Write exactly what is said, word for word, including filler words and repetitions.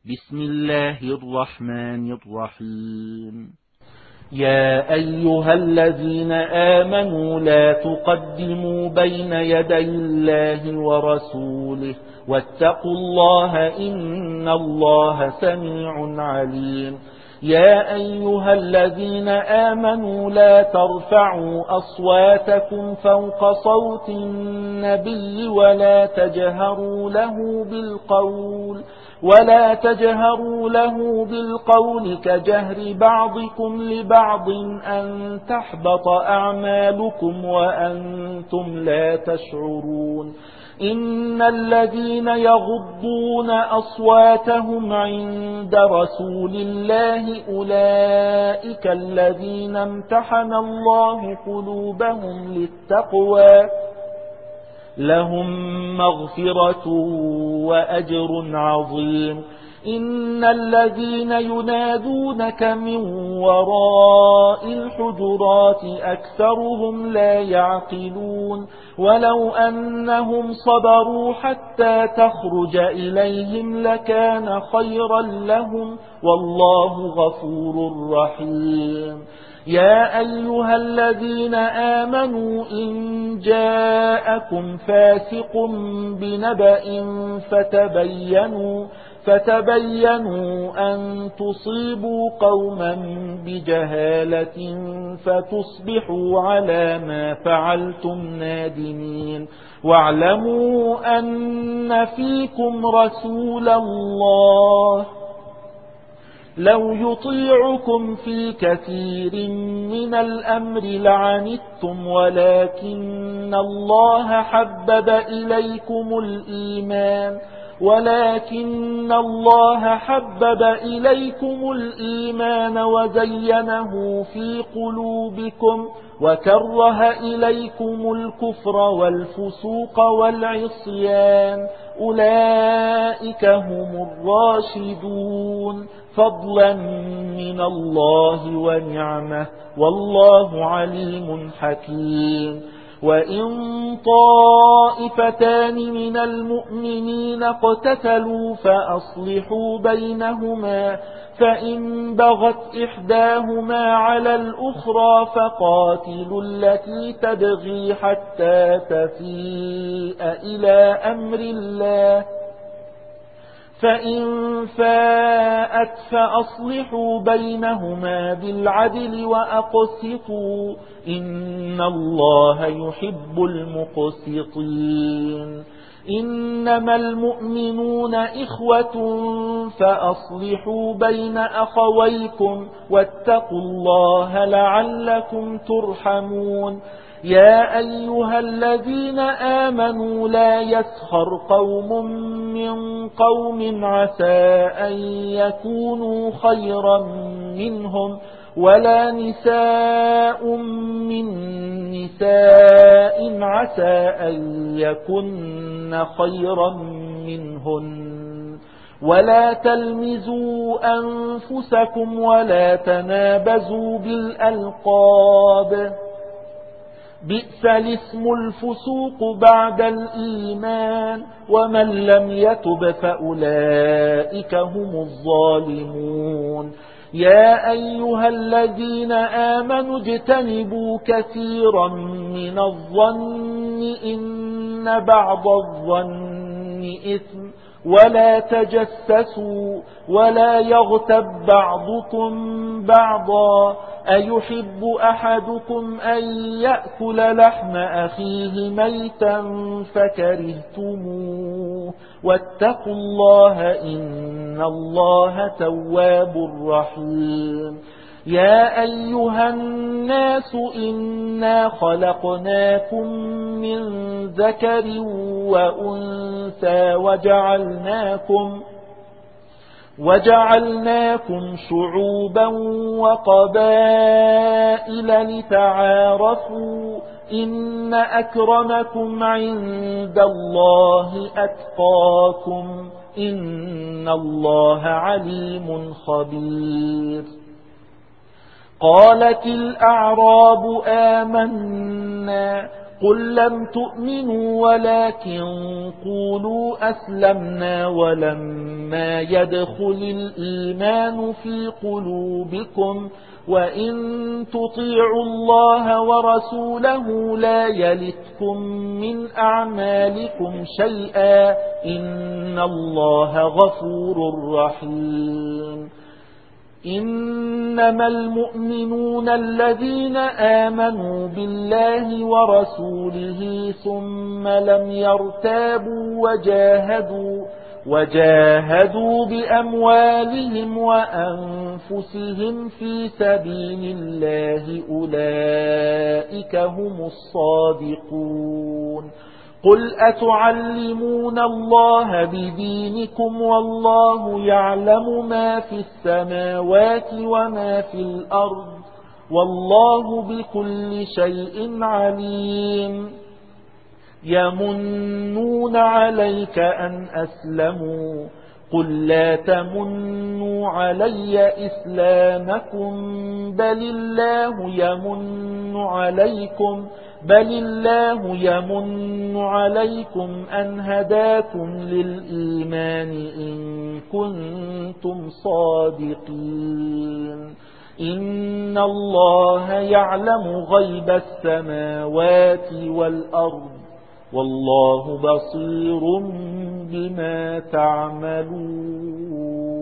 بسم الله الرحمن الرحيم. يا أيها الذين آمنوا لا تقدموا بين يدي الله ورسوله واتقوا الله إن الله سميع عليم. يا أيها الذين آمنوا لا ترفعوا أصواتكم فوق صوت النبي ولا تجهروا له بالقول ولا تجهروا له بالقول كجهر بعضكم لبعض أن تحبط أعمالكم وأنتم لا تشعرون. إن الذين يغضون أصواتهم عند رسول الله أولئك الذين امتحن الله قلوبهم للتقوى لهم مغفرة وأجر عظيم. إن الذين ينادونك من وراء الحجرات أكثرهم لا يعقلون. ولو أنهم صبروا حتى تخرج إليهم لكان خيرا لهم والله غفور رحيم. يا أيها الذين آمنوا إن جاءكم فاسق بنبأ فتبينوا فتبينوا أن تصيبوا قوما بجهالة فتصبحوا على ما فعلتم نادمين. واعلموا أن فيكم رسول الله لو يطيعكم في كثير من الأمر لعنتم ولكن الله حبب إليكم الإيمان ولكن الله حبب إليكم الإيمان وزينه في قلوبكم وكره إليكم الكفر والفسوق والعصيان أولئك هم الراشدون فضلا من الله ونعمه والله عليم حكيم. وإن طائفتان من المؤمنين اقتتلوا فأصلحوا بينهما فإن بغت إحداهما على الأخرى فقاتلوا التي تبغي حتى تفيء إلى أمر الله فإن فاءت فأصلحوا بينهما بالعدل وأقسطوا إن الله يحب المقسطين. إنما المؤمنون إخوة فأصلحوا بين أخويكم واتقوا الله لعلكم ترحمون. يا أيها الذين آمنوا لا يسخر قوم من قوم عسى أن يكونوا خيرا منهم ولا نساء من نساء عسى أن يكن خيرا منهن ولا تلمزوا أنفسكم ولا تنابزوا بالألقاب بئس الاسم الفسوق بعد الإيمان ومن لم يتب فأولئك هم الظالمون. يا أيها الذين آمنوا اجتنبوا كثيرا من الظن إن بعض الظن إثم ولا تجسسوا ولا يغتب بعضكم بعضا أيحب أحدكم أن يأكل لحم أخيه ميتا فكرهتموه واتقوا الله إن الله تواب رحيم. يا أيها الناس إنا خلقناكم من ذكر وأنثى وجعلناكم وجعلناكم شعوبا وقبائل لتعارفوا إن أكرمكم عند الله أتقاكم إن الله عليم خبير. قالت الأعراب آمنا قل لم تؤمنوا ولكن قولوا أسلمنا ولما يدخل الإيمان في قلوبكم وإن تطيعوا الله ورسوله لا يلتكم من أعمالكم شيئا إن الله غفور رحيم. إنما المؤمنون الذين آمنوا بالله ورسوله ثم لم يرتابوا وجاهدوا وجاهدوا بأموالهم وأنفسهم في سبيل الله أولئك هم الصادقون. قل أتعلمون الله بدينكم والله يعلم ما في السماوات وما في الأرض والله بكل شيء عليم. يمنون عليك أن أسلموا قل لا تمنوا علي إسلامكم بل الله يمن عليكم بل الله يمن عليكم أن هداكم للإيمان إن كنتم صادقين. إن الله يعلم غيب السماوات والأرض والله بصير بما تعملون.